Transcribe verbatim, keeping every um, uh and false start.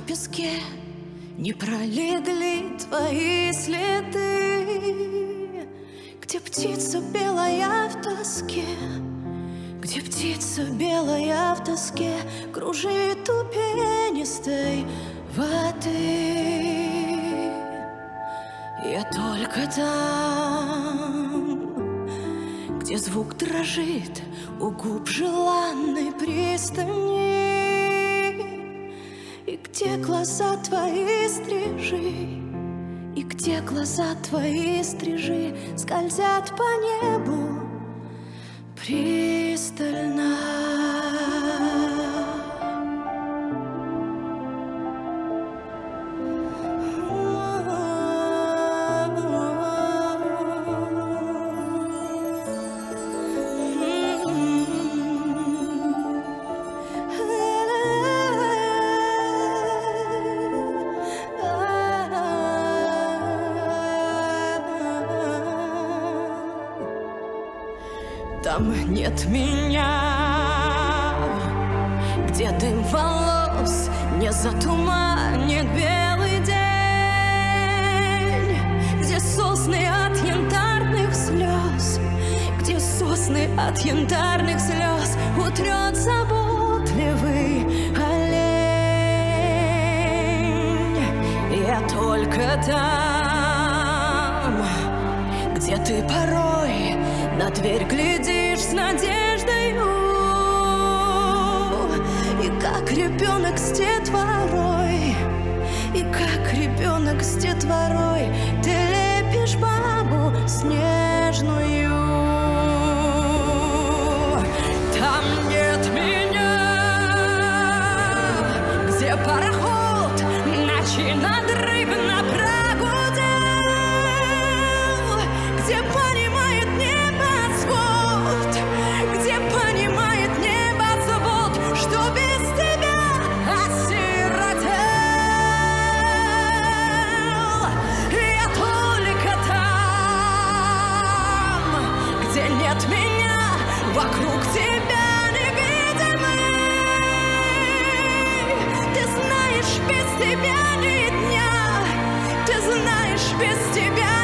песке не пролегли твои следы, где птица белая в тоске, где птица белая в тоске кружит у пенистой воды. Я только там, где звук дрожит у губ желанной пристани, и где глаза твои стрижи, и где глаза твои стрижи скользят по небу пристально. Там нет меня, где дым волос не затуманит белый день, где сосны от янтарных слез, где сосны от янтарных слез утрет заботливый олень. Я только там, где ты порой на дверь глядишь с надеждою, и как ребенок с детворой, и как ребенок с детворой ты лепишь бабу снежную. Там нет меня, где пароход ночи надрывно прогудел, где понимает небосвод, где понимает небосвод, что без тебя осиротел. Я только там, где нет меня, вокруг тебя невидимый. Ты знаешь, без тебя ни дня, ты знаешь, без тебя